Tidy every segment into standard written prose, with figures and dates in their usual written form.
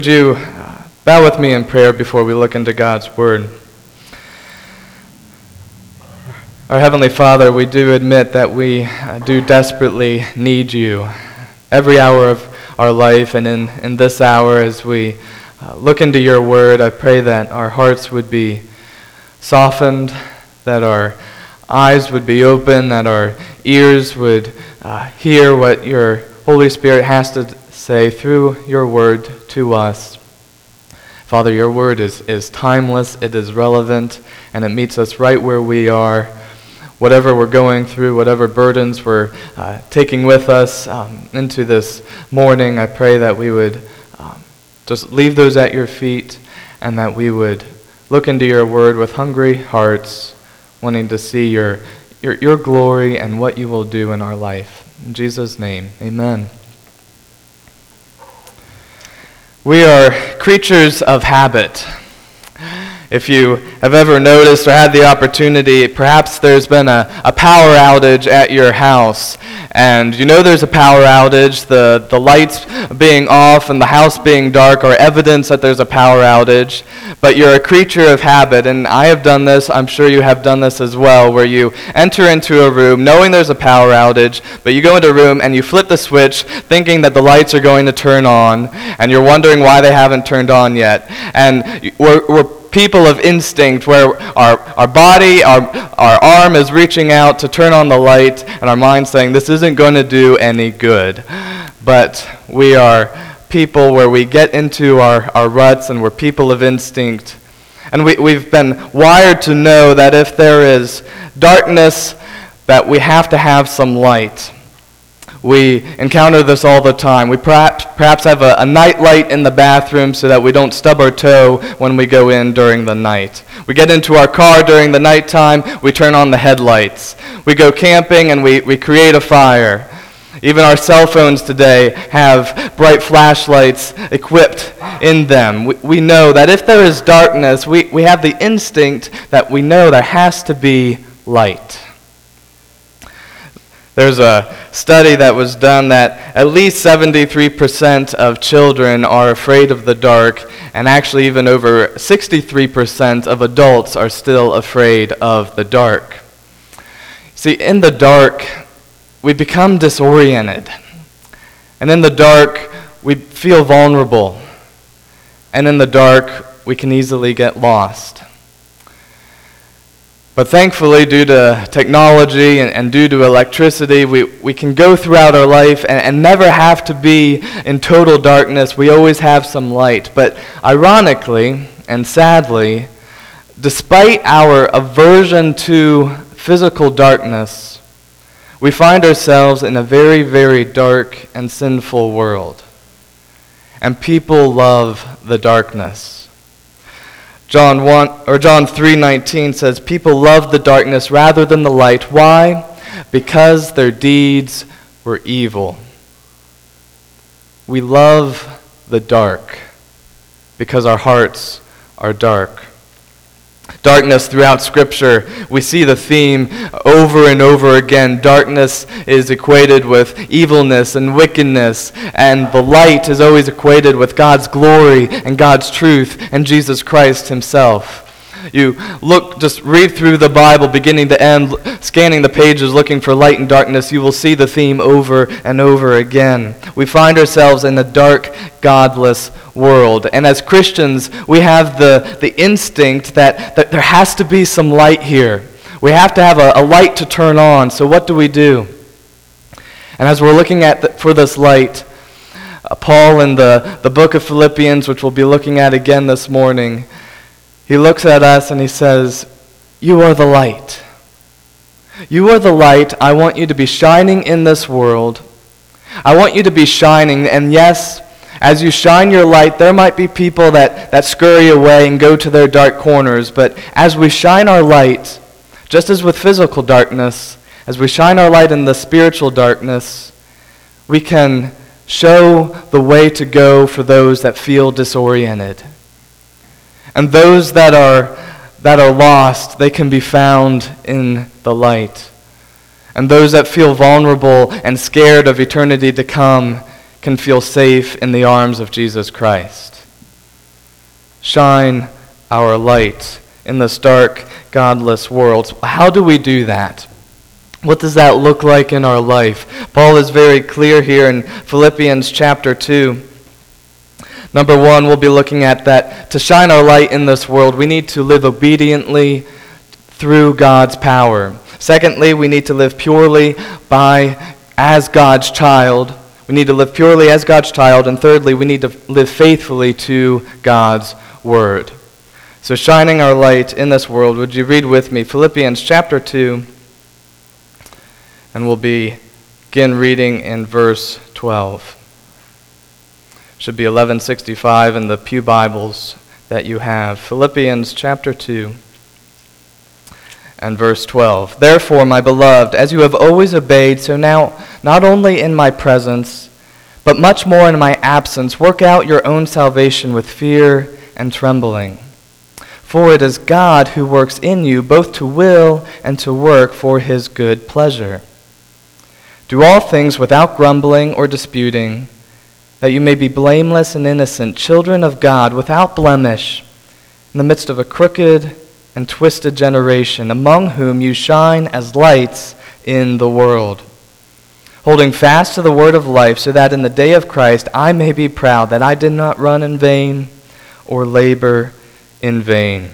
Would you bow with me in prayer before we look into God's Word? Our Heavenly Father, we do admit that we do desperately need you every hour of our life, and in this hour as we look into your Word, I pray that our hearts would be softened, that our eyes would be open, that our ears would hear what your Holy Spirit has to say through your Word to us. Father, your Word is timeless, it is relevant, and it meets us right where we are. Whatever we're going through, whatever burdens we're taking with us into this morning, I pray that we would just leave those at your feet, and that we would look into your Word with hungry hearts, wanting to see your glory and what you will do in our life. In Jesus' name, amen. We are creatures of habit. If you have ever noticed or had the opportunity, perhaps there's been a power outage at your house. And you know there's a power outage. The lights being off and the house being dark are evidence that there's a power outage. But you're a creature of habit, and I have done this, I'm sure you have done this as well, where you enter into a room knowing there's a power outage, but you go into a room and you flip the switch thinking that the lights are going to turn on, and you're wondering why they haven't turned on yet. And we're people of instinct, where our body, our arm is reaching out to turn on the light, and our mind saying, this isn't going to do any good. But we are people where we get into our ruts, and we're people of instinct. And we've been wired to know that if there is darkness, that we have to have some light. We encounter this all the time. We perhaps have a night light in the bathroom so that we don't stub our toe when we go in during the night. We get into our car during the nighttime, we turn on the headlights. We go camping and we create a fire. Even our cell phones today have bright flashlights equipped in them. We know that if there is darkness, we have the instinct that we know there has to be light. There's a study that was done that at least 73% of children are afraid of the dark, and actually even over 63% of adults are still afraid of the dark. See, in the dark, we become disoriented. And in the dark, we feel vulnerable. And in the dark, we can easily get lost. But thankfully, due to technology and due to electricity, we can go throughout our life and never have to be in total darkness. We always have some light. But ironically and sadly, despite our aversion to physical darkness, we find ourselves in a very, very dark and sinful world. And people love the darkness. John 3:19 says, people love the darkness rather than the light. Why? Because their deeds were evil. We love the dark because our hearts are dark. Darkness throughout Scripture, we see the theme over and over again. Darkness is equated with evilness and wickedness, and the light is always equated with God's glory and God's truth and Jesus Christ himself. You just read through the Bible beginning to end, scanning the pages looking for light and darkness, you will see the theme over and over again. We find ourselves in a dark, godless world. And as Christians, we have the instinct that there has to be some light here. We have to have a light to turn on. So what do? And as we're looking for this light, Paul in the book of Philippians, which we'll be looking at again this morning, he looks at us and he says, you are the light. You are the light. I want you to be shining in this world. I want you to be shining. And yes, as you shine your light, there might be people that scurry away and go to their dark corners. But as we shine our light, just as with physical darkness, as we shine our light in the spiritual darkness, we can show the way to go for those that feel disoriented. And those that are lost, they can be found in the light. And those that feel vulnerable and scared of eternity to come can feel safe in the arms of Jesus Christ. shine our light in this dark, godless world. How do we do that? What does that look like in our life? Paul is very clear here in Philippians chapter 2. Number 1, we'll be looking at that to shine our light in this world, we need to live obediently through God's power. Secondly, we need to live purely as God's child. We need to live purely as God's child. And thirdly, we need to live faithfully to God's word. So shining our light in this world, would you read with me Philippians chapter 2, and we'll begin reading in verse 12. Should be 1165 in the Pew Bibles that you have. Philippians chapter 2 and verse 12. Therefore, my beloved, as you have always obeyed, so now, not only in my presence, but much more in my absence, work out your own salvation with fear and trembling. For it is God who works in you both to will and to work for his good pleasure. Do all things without grumbling or disputing, that you may be blameless and innocent, children of God, without blemish, in the midst of a crooked and twisted generation, among whom you shine as lights in the world, holding fast to the word of life, so that in the day of Christ I may be proud that I did not run in vain or labor in vain.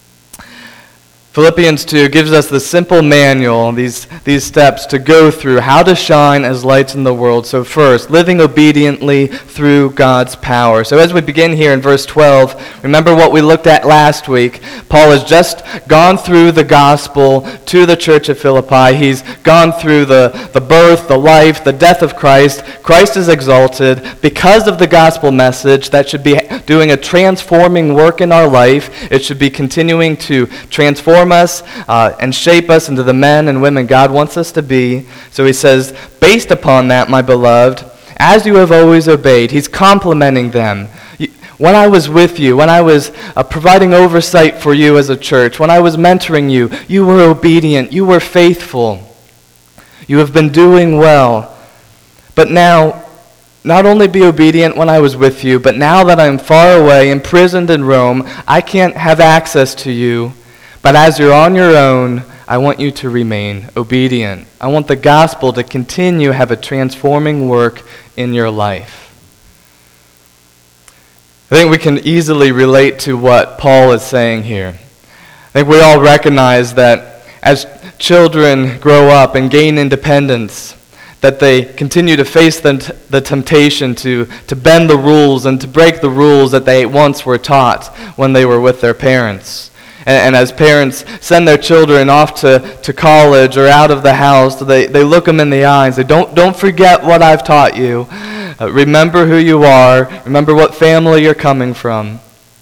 Philippians 2 gives us the simple manual, these steps to go through how to shine as lights in the world. So first, living obediently through God's power. So as we begin here in verse 12, remember what we looked at last week. Paul has just gone through the gospel to the church of Philippi. He's gone through the birth, the life, the death of Christ. Christ is exalted because of the gospel message that should be doing a transforming work in our life. It should be continuing to transform us and shape us into the men and women God wants us to be. So he says, based upon that, my beloved, as you have always obeyed, he's complimenting them. When I was with you, when I was providing oversight for you as a church, when I was mentoring you, you were obedient, you were faithful. You have been doing well. But now, not only be obedient when I was with you, but now that I'm far away, imprisoned in Rome, I can't have access to you. But as you're on your own, I want you to remain obedient. I want the gospel to continue have a transforming work in your life. I think we can easily relate to what Paul is saying here. I think we all recognize that as children grow up and gain independence, that they continue to face the temptation to bend the rules and to break the rules that they once were taught when they were with their parents. And as parents send their children off to college or out of the house, they look them in the eye and say, don't forget what I've taught you. Remember who you are. Remember what family you're coming from.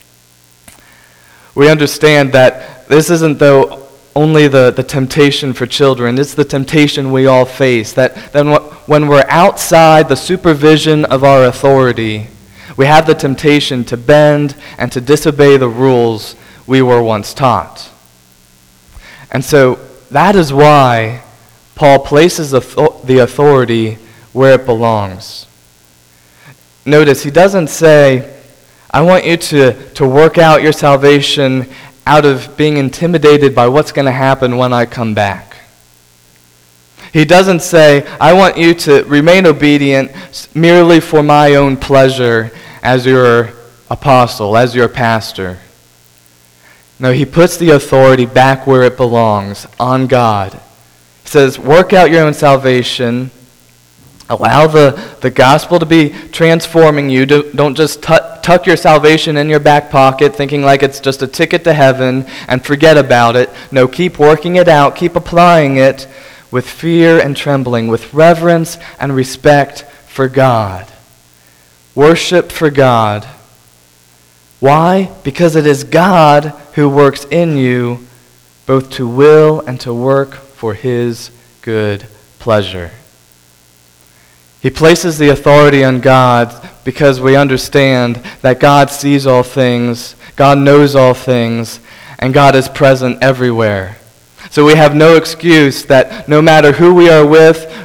We understand that this isn't, though, only the temptation for children. It's the temptation we all face. That then when we're outside the supervision of our authority, we have the temptation to bend and to disobey the rules we were once taught. And so that is why Paul places the authority where it belongs. Notice, he doesn't say, I want you to work out your salvation out of being intimidated by what's going to happen when I come back. He doesn't say, I want you to remain obedient merely for my own pleasure as your apostle, as your pastor. No, he puts the authority back where it belongs, on God. He says, work out your own salvation. Allow the gospel to be transforming you. Don't just tuck your salvation in your back pocket thinking like it's just a ticket to heaven and forget about it. No, keep working it out. Keep applying it with fear and trembling, with reverence and respect for God. Worship for God. Why? Because it is God who works in you both to will and to work for his good pleasure. He places the authority on God because we understand that God sees all things, God knows all things, and God is present everywhere. So we have no excuse that no matter who we are with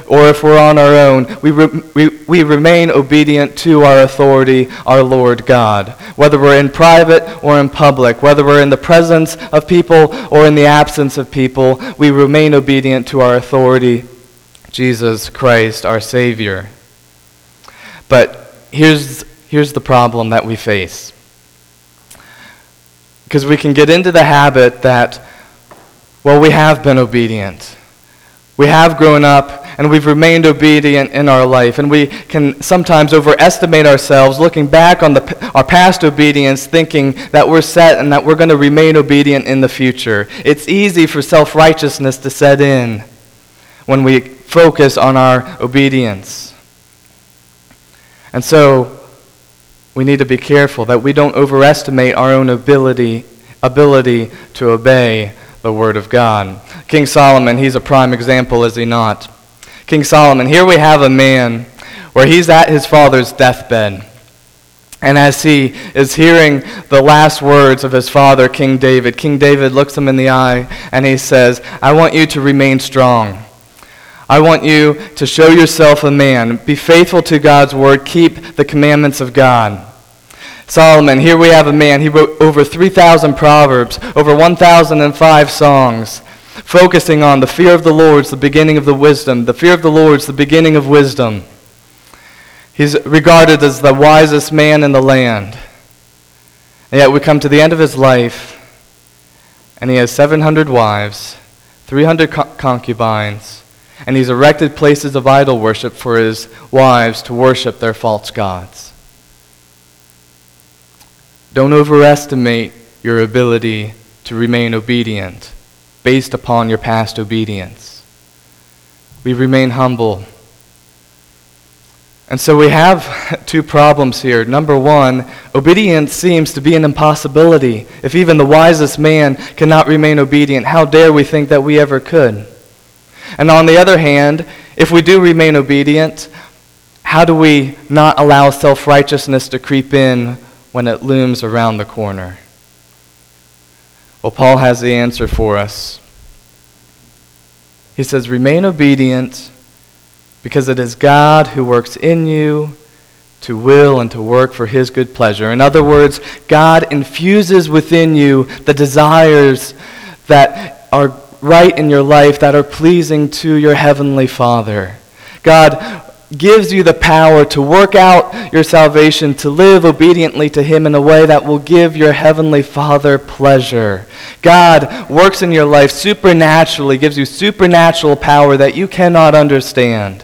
or if we're on our own, we remain obedient to our authority, our Lord God. Whether we're in private or in public, whether we're in the presence of people or in the absence of people, we remain obedient to our authority, Jesus Christ, our Savior. But here's the problem that we face. Because we can get into the habit that, well, we have been obedient. We have grown up and we've remained obedient in our life. And we can sometimes overestimate ourselves, looking back on our past obedience, thinking that we're set and that we're going to remain obedient in the future. It's easy for self-righteousness to set in when we focus on our obedience. And so we need to be careful that we don't overestimate our own ability to obey the Word of God. King Solomon, he's a prime example, is he not? King Solomon, here we have a man where he's at his father's deathbed. And as he is hearing the last words of his father, King David looks him in the eye and he says, I want you to remain strong. I want you to show yourself a man. Be faithful to God's word. Keep the commandments of God. Solomon, here we have a man. He wrote over 3,000 proverbs, over 1,005 songs, focusing on the fear of the Lord is the beginning of the wisdom. The fear of the Lord is the beginning of wisdom. He's regarded as the wisest man in the land. And yet we come to the end of his life, and he has 700 wives, 300 concubines, and he's erected places of idol worship for his wives to worship their false gods. Don't overestimate your ability to remain obedient based upon your past obedience. We remain humble. And so we have two problems here. Number one, obedience seems to be an impossibility. If even the wisest man cannot remain obedient, how dare we think that we ever could? And on the other hand, if we do remain obedient, how do we not allow self-righteousness to creep in when it looms around the corner? Well, Paul has the answer for us. He says, remain obedient because it is God who works in you to will and to work for his good pleasure. In other words, God infuses within you the desires that are right in your life, that are pleasing to your heavenly Father. God gives you the power to work out your salvation, to live obediently to him in a way that will give your heavenly Father pleasure. God works in your life supernaturally, gives you supernatural power that you cannot understand.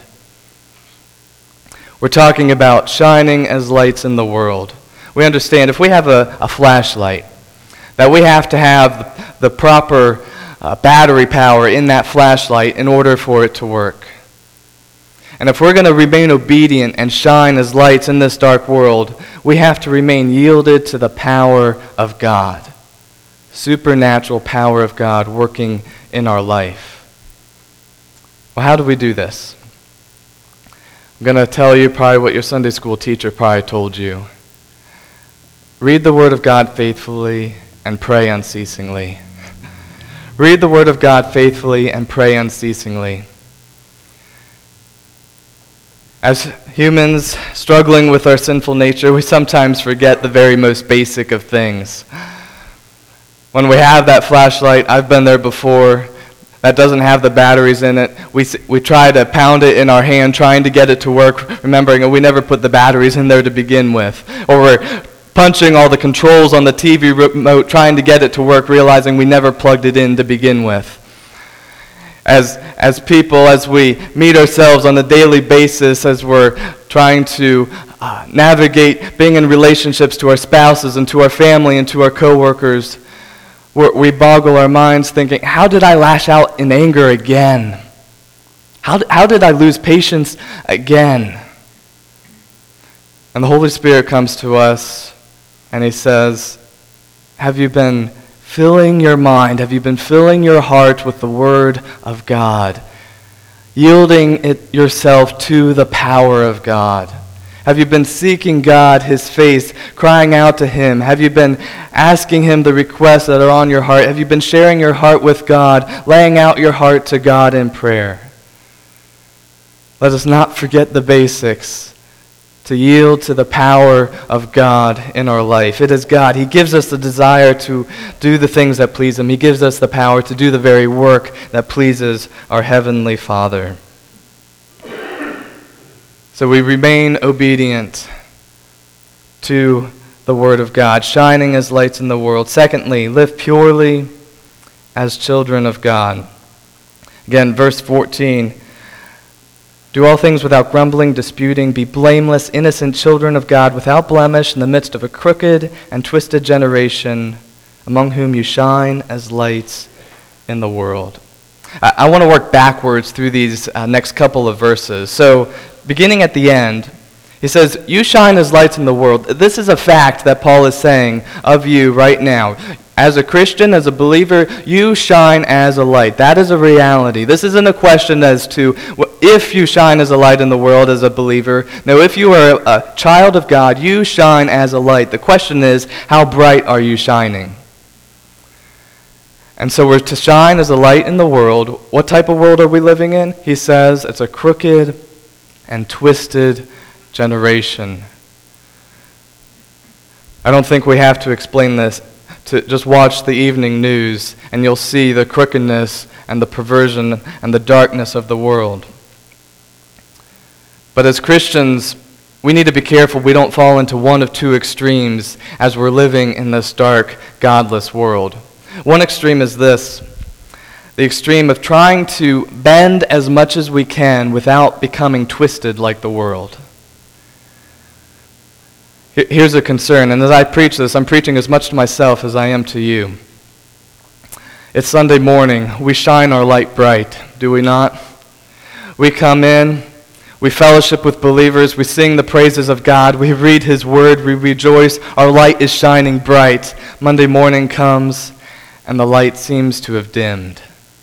We're talking about shining as lights in the world. We understand if we have a flashlight, that we have to have the proper battery power in that flashlight in order for it to work. And if we're going to remain obedient and shine as lights in this dark world, we have to remain yielded to the power of God. Supernatural power of God working in our life. Well, how do we do this? I'm going to tell you probably what your Sunday school teacher probably told you. Read the Word of God faithfully and pray unceasingly. Read the Word of God faithfully and pray unceasingly. As humans struggling with our sinful nature, we sometimes forget the very most basic of things. When we have that flashlight, I've been there before, that doesn't have the batteries in it. We try to pound it in our hand, trying to get it to work, remembering we never put the batteries in there to begin with. Or we're punching all the controls on the TV remote, trying to get it to work, realizing we never plugged it in to begin with. As people, as we meet ourselves on a daily basis, as we're trying to navigate being in relationships to our spouses and to our family and to our coworkers, we boggle our minds thinking, how did I lash out in anger again? How did I lose patience again? And the Holy Spirit comes to us and he says, have you been filling your mind, have you been filling your heart with the Word of God? Yielding yourself to the power of God? Have you been seeking God, his face, crying out to him? Have you been asking him the requests that are on your heart? Have you been sharing your heart with God, laying out your heart to God in prayer? Let us not forget the basics, to yield to the power of God in our life. It is God. He gives us the desire to do the things that please Him. He gives us the power to do the very work that pleases our Heavenly Father. So we remain obedient to the Word of God, shining as lights in the world. Secondly, live purely as children of God. Again, verse 14. Do all things without grumbling, disputing, be blameless, innocent children of God, without blemish, in the midst of a crooked and twisted generation, among whom you shine as lights in the world. I want to work backwards through these next couple of verses. So, beginning at the end, he says, you shine as lights in the world. This is a fact that Paul is saying of you right now. As a Christian, as a believer, you shine as a light. That is a reality. This isn't a question as to if you shine as a light in the world as a believer. No, if you are a child of God, you shine as a light. The question is, how bright are you shining? And so we're to shine as a light in the world. What type of world are we living in? He says it's a crooked and twisted generation. I don't think we have to explain this. To just watch the evening news and you'll see the crookedness and the perversion and the darkness of the world. But as Christians, we need to be careful we don't fall into one of two extremes as we're living in this dark, godless world. One extreme is this: the extreme of trying to bend as much as we can without becoming twisted like the world. Here's a concern, and as I preach this, I'm preaching as much to myself as I am to you. It's Sunday morning. We shine our light bright, do we not? We come in, we fellowship with believers, we sing the praises of God, we read His Word, we rejoice, our light is shining bright. Monday morning comes, and the light seems to have dimmed.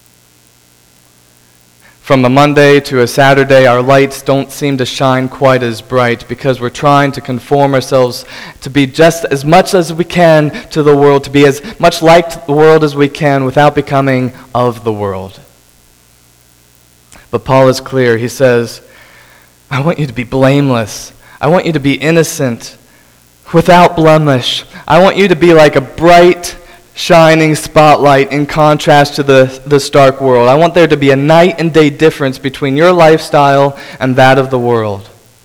From a Monday to a Saturday, our lights don't seem to shine quite as bright because we're trying to conform ourselves to be just as much as we can to the world, to be as much like the world as we can without becoming of the world. But Paul is clear. He says, I want you to be blameless. I want you to be innocent, without blemish. I want you to be like a bright, shining spotlight in contrast to this dark world. I want there to be a night and day difference between your lifestyle and that of the world.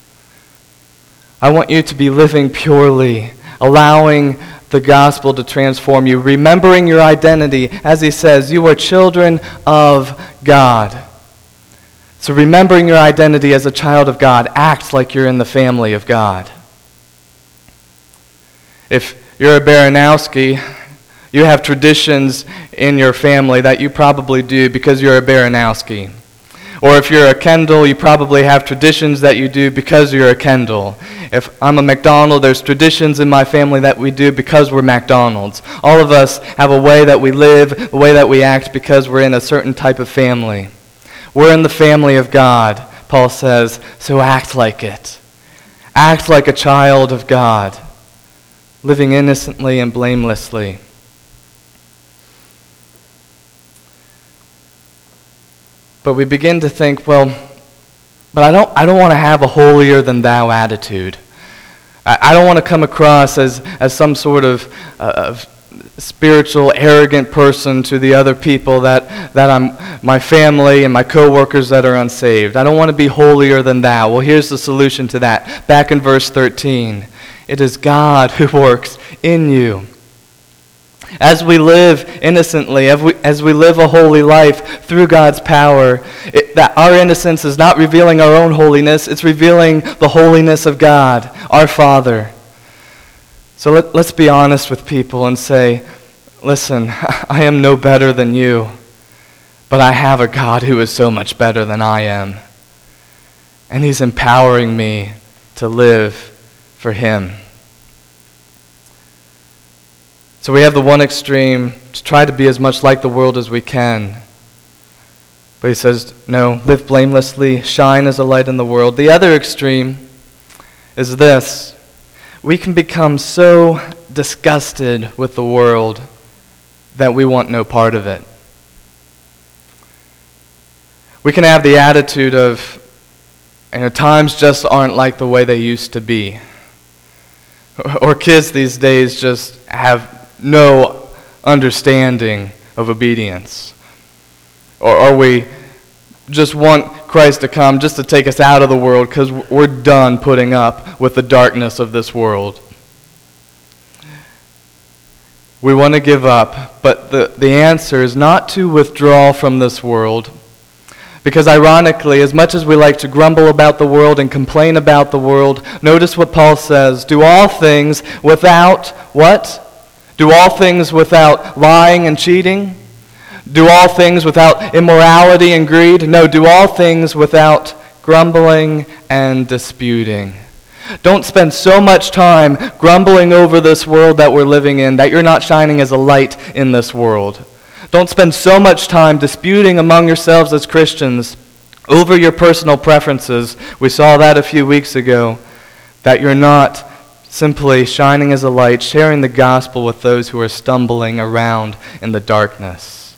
I want you to be living purely, allowing the gospel to transform you, remembering your identity. As he says, you are children of God. So remembering your identity as a child of God, act like you're in the family of God. If you're a Baranowski, you have traditions in your family that you probably do because you're a Baranowski. Or if you're a Kendall, you probably have traditions that you do because you're a Kendall. If I'm a McDonald, there's traditions in my family that we do because we're McDonald's. All of us have a way that we live, a way that we act because we're in a certain type of family. We're in the family of God, Paul says, so act like it. Act like a child of God, living innocently and blamelessly. But we begin to think, well, but I don't want to have a holier than thou attitude. I don't want to come across as some sort of spiritual, arrogant person to the other people that I'm my family and my coworkers that are unsaved. I don't want to be holier than thou. Well, here's the solution to that. Back in verse 13, it is God who works in you. As we live innocently, as we live a holy life through God's power, that our innocence is not revealing our own holiness, it's revealing the holiness of God, our Father. So let's be honest with people and say, listen, I am no better than you, but I have a God who is so much better than I am. And He's empowering me to live for Him. So we have the one extreme, to try to be as much like the world as we can. But he says, no, live blamelessly, shine as a light in the world. The other extreme is this. We can become so disgusted with the world that we want no part of it. We can have the attitude of, And times just aren't like the way they used to be. Or kids these days just have no understanding of obedience. Or we just want Christ to come just to take us out of the world because we're done putting up with the darkness of this world. We want to give up, but the answer is not to withdraw from this world. Because ironically, as much as we like to grumble about the world and complain about the world, notice what Paul says. Do all things without what? Do all things without lying and cheating? Do all things without immorality and greed? No, do all things without grumbling and disputing. Don't spend so much time grumbling over this world that we're living in that you're not shining as a light in this world. Don't spend so much time disputing among yourselves as Christians over your personal preferences. We saw that a few weeks ago, that you're not simply shining as a light, sharing the gospel with those who are stumbling around in the darkness.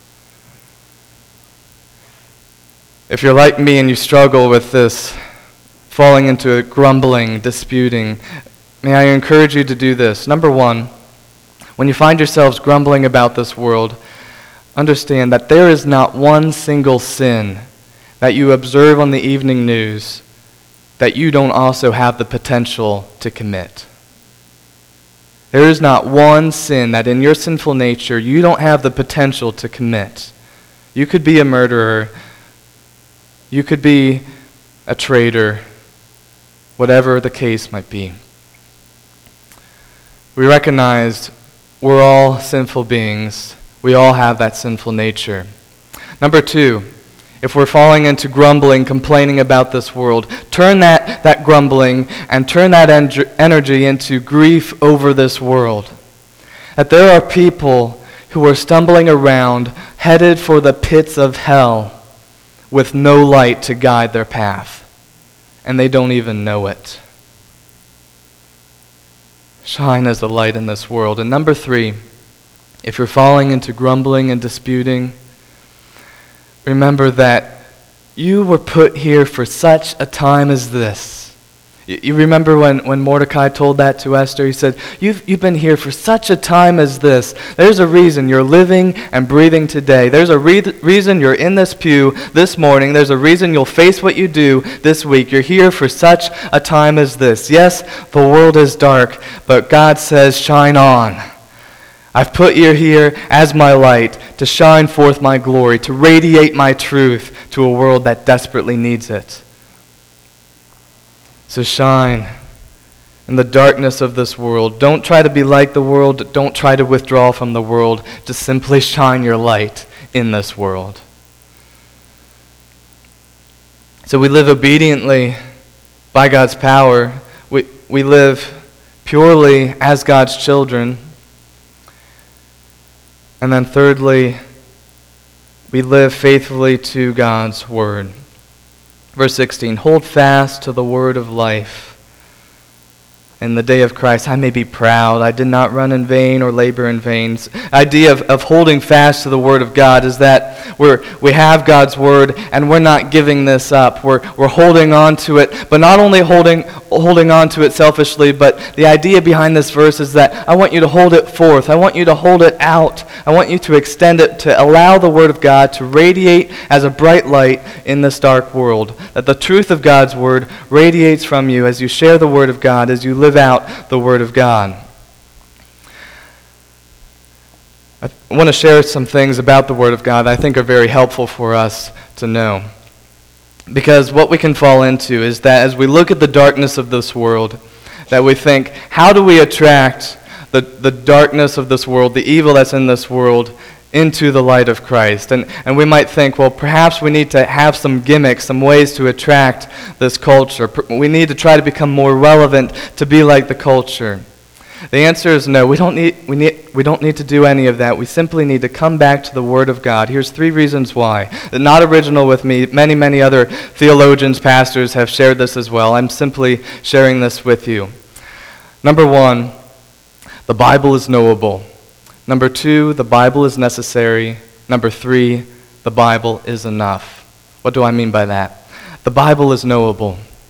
If you're like me and you struggle with this, falling into grumbling, disputing, may I encourage you to do this. Number one, when you find yourselves grumbling about this world, understand that there is not one single sin that you observe on the evening news that you don't also have the potential to commit. There is not one sin that in your sinful nature you don't have the potential to commit. You could be a murderer. You could be a traitor. Whatever the case might be. We recognize we're all sinful beings. We all have that sinful nature. Number two, if we're falling into grumbling, complaining about this world, turn that grumbling and turn that energy into grief over this world. That there are people who are stumbling around, headed for the pits of hell, with no light to guide their path. And they don't even know it. Shine as a light in this world. And number three, if you're falling into grumbling and disputing, remember that you were put here for such a time as this. You remember when Mordecai told that to Esther? He said, you've been here for such a time as this. There's a reason you're living and breathing today. There's a reason you're in this pew this morning. There's a reason you'll face what you do this week. You're here for such a time as this. Yes, the world is dark, but God says, shine on. I've put you here as my light to shine forth my glory, to radiate my truth to a world that desperately needs it. So shine in the darkness of this world. Don't try to be like the world. Don't try to withdraw from the world. Just simply shine your light in this world. So we live obediently by God's power. We live purely as God's children. And then thirdly, we live faithfully to God's word. Verse 16, hold fast to the word of life. In the day of Christ, I may be proud. I did not run in vain or labor in vain. The idea of holding fast to the word of God is that we have God's word and we're not giving this up. We're holding on to it, but not only holding on to it selfishly, but the idea behind this verse is that I want you to hold it forth. I want you to hold it out. I want you to extend it, to allow the word of God to radiate as a bright light in this dark world. That the truth of God's word radiates from you as you share the word of God, as you live out the word of God. I want to share some things about the word of God that I think are very helpful for us to know. Because what we can fall into is that as we look at the darkness of this world, that we think, how do we attract the darkness of this world, the evil that's in this world, into the light of Christ? And we might think, well, perhaps we need to have some gimmicks, some ways to attract this culture. We need to try to become more relevant to be like the culture. The answer is no. We don't need to do any of that. We simply need to come back to the Word of God. Here's 3 reasons why. They're not original with me. Many other theologians, pastors have shared this as well. I'm simply sharing this with you. Number 1, the Bible is knowable. Number 2, the Bible is necessary. Number 3, the Bible is enough. What do I mean by that? The Bible is knowable.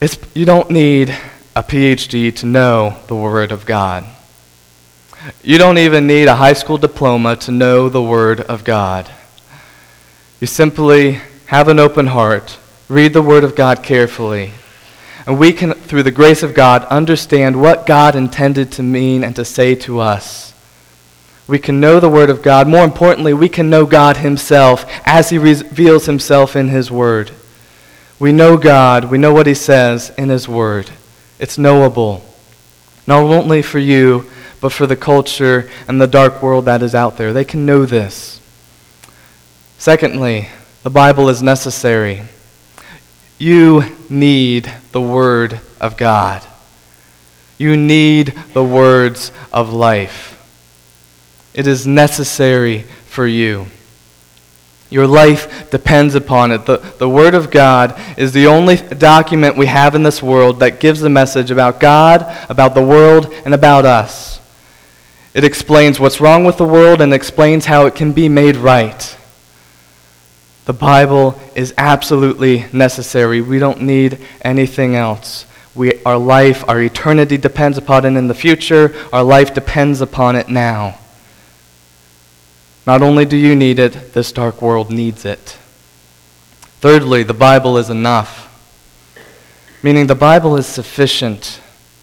You don't need a PhD to know the Word of God. You don't even need a high school diploma to know the Word of God. You simply have an open heart, read the Word of God carefully, and we can, through the grace of God, understand what God intended to mean and to say to us. We can know the Word of God. More importantly, we can know God Himself as He reveals Himself in His Word. We know God. We know what He says in His Word. It's knowable, not only for you, but for the culture and the dark world that is out there. They can know this. Secondly, the Bible is necessary. You need the Word of God. You need the words of life. It is necessary for you. Your life depends upon it. The Word of God is the only document we have in this world that gives a message about God, about the world, and about us. It explains what's wrong with the world and explains how it can be made right. The Bible is absolutely necessary. We don't need anything else. Our life, our eternity depends upon it in the future. Our life depends upon it now. Not only do you need it, this dark world needs it. Thirdly, the Bible is enough, meaning the Bible is sufficient.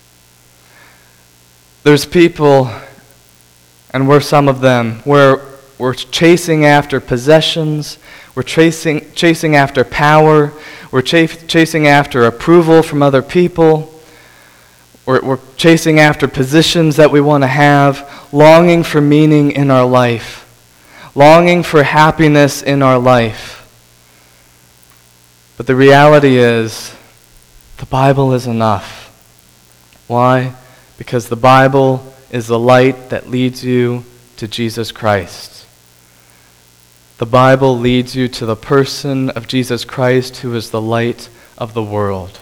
There's people, and we're some of them, where we're chasing after possessions, we're chasing after power, we're chasing after approval from other people, we're chasing after positions that we want to have, longing for meaning in our life. Longing for happiness in our life. But the reality is, the Bible is enough. Why? Because the Bible is the light that leads you to Jesus Christ. The Bible leads you to the person of Jesus Christ, who is the light of the world.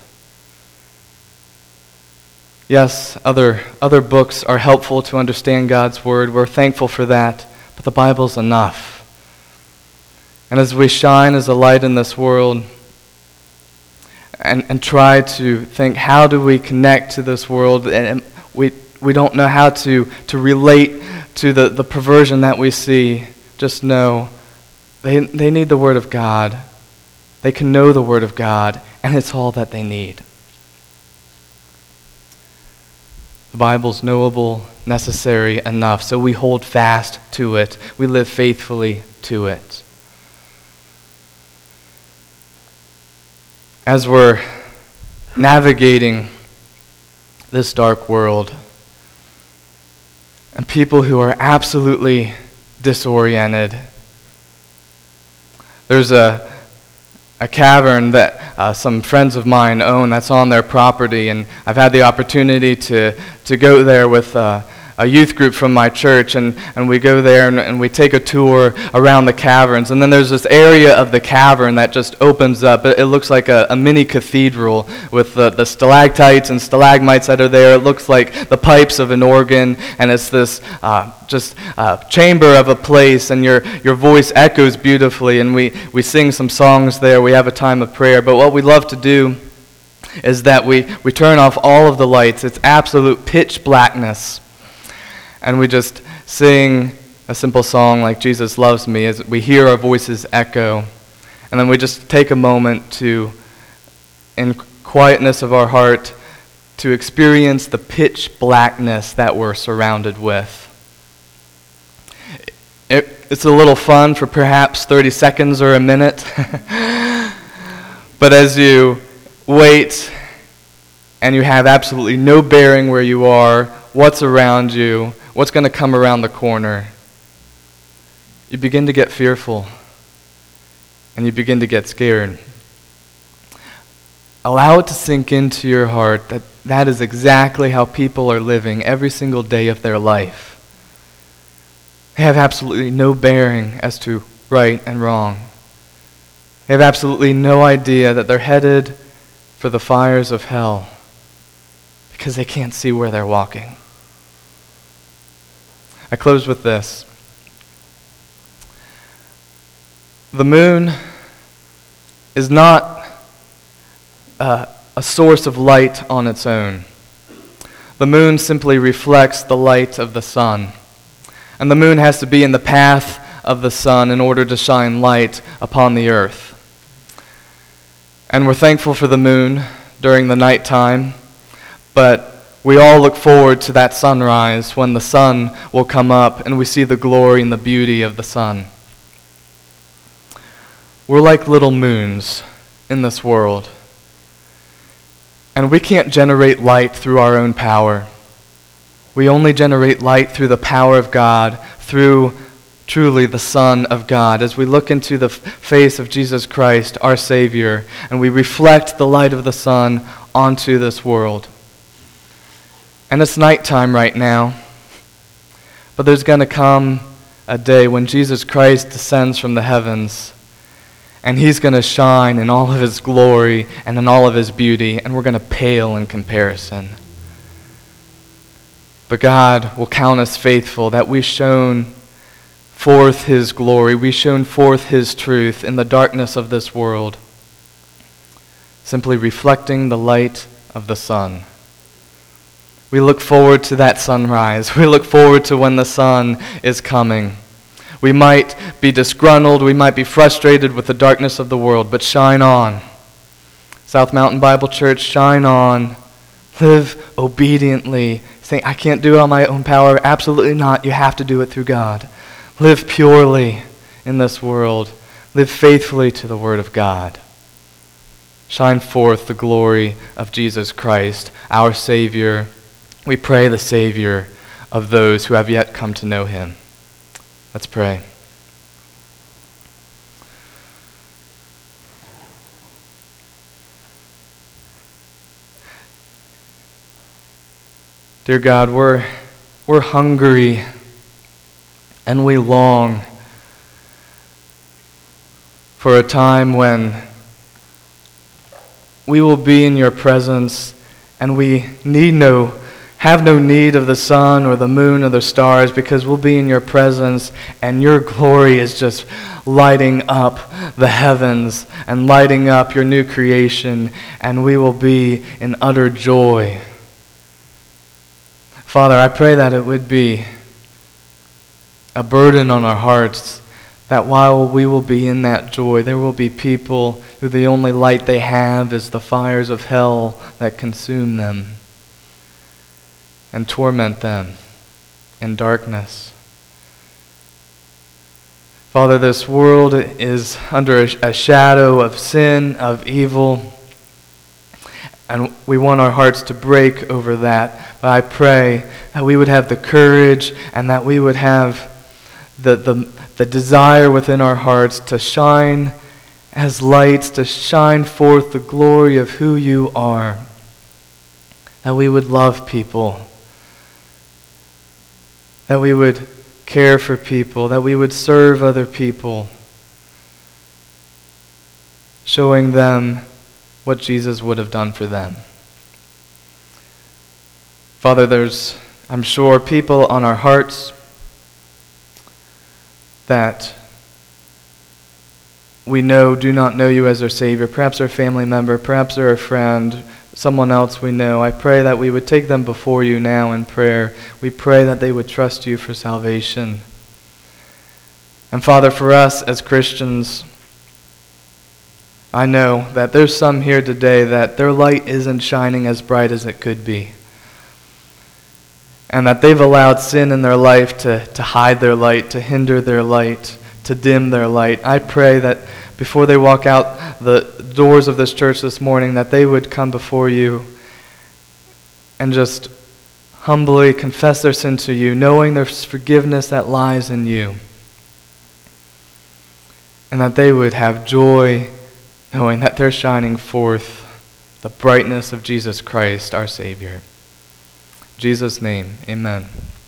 Yes, other books are helpful to understand God's Word. We're thankful for that. But the Bible's enough. And as we shine as a light in this world and try to think, how do we connect to this world? And we don't know how to relate to the perversion that we see. Just know they need the Word of God. They can know the Word of God, and it's all that they need. The Bible's knowable, necessary, enough, so we hold fast to it. We live faithfully to it. As we're navigating this dark world, and people who are absolutely disoriented, there's a cavern that some friends of mine own that's on their property, and I've had the opportunity to go there with a youth group from my church, and we go there and we take a tour around the caverns, and then there's this area of the cavern that just opens up. It looks like a mini cathedral with the stalactites and stalagmites that are there. It looks like the pipes of an organ, and it's this chamber of a place, and your voice echoes beautifully, and we sing some songs there. We have a time of prayer. But what we love to do is that we turn off all of the lights. It's absolute pitch blackness. And we just sing a simple song like Jesus Loves Me as we hear our voices echo. And then we just take a moment to, in quietness of our heart, to experience the pitch blackness that we're surrounded with. It's a little fun for perhaps 30 seconds or a minute. But as you wait and you have absolutely no bearing where you are, what's around you, what's going to come around the corner, you begin to get fearful and you begin to get scared. Allow it to sink into your heart that that is exactly how people are living every single day of their life. They have absolutely no bearing as to right and wrong. They have absolutely no idea that they're headed for the fires of hell because they can't see where they're walking. I close with this. The moon is not a source of light on its own. The moon simply reflects the light of the sun. And the moon has to be in the path of the sun in order to shine light upon the earth. And we're thankful for the moon during the nighttime, but we all look forward to that sunrise when the sun will come up and we see the glory and the beauty of the sun. We're like little moons in this world. And we can't generate light through our own power. We only generate light through the power of God, through truly the Son of God, as we look into the face of Jesus Christ, our Savior, and we reflect the light of the sun onto this world. And it's nighttime right now, but there's going to come a day when Jesus Christ descends from the heavens, and he's going to shine in all of his glory and in all of his beauty, and we're going to pale in comparison. But God will count us faithful that we've shown forth his glory, we've shown forth his truth in the darkness of this world, simply reflecting the light of the sun. We look forward to that sunrise. We look forward to when the sun is coming. We might be disgruntled, we might be frustrated with the darkness of the world, but shine on. South Mountain Bible Church, shine on. Live obediently. Saying, I can't do it on my own power. Absolutely not. You have to do it through God. Live purely in this world. Live faithfully to the Word of God. Shine forth the glory of Jesus Christ, our Savior. We pray the Savior of those who have yet come to know him. Let's pray. Dear God, we're hungry and we long for a time when we will be in your presence and we have no need of the sun or the moon or the stars, because we'll be in your presence and your glory is just lighting up the heavens and lighting up your new creation, and we will be in utter joy. Father, I pray that it would be a burden on our hearts, that while we will be in that joy, there will be people who the only light they have is the fires of hell that consume them and torment them in darkness. Father, this world is under a shadow of sin, of evil, and we want our hearts to break over that. But I pray that we would have the courage and that we would have the desire within our hearts to shine as lights, to shine forth the glory of who you are. That we would love people. That we would care for people. That we would serve other people. Showing them what Jesus would have done for them. Father, there's, I'm sure, people on our hearts that we know do not know you as our Savior. Perhaps our family member, perhaps they're a friend, someone else we know. I pray that we would take them before you now in prayer. We pray that they would trust you for salvation. And Father, for us as Christians, I know that there's some here today that their light isn't shining as bright as it could be. And that they've allowed sin in their life to hide their light, to hinder their light, to dim their light. I pray that before they walk out the doors of this church this morning, that they would come before you and just humbly confess their sin to you, knowing there's forgiveness that lies in you. And that they would have joy knowing that they're shining forth the brightness of Jesus Christ, our Savior. In Jesus' name, amen.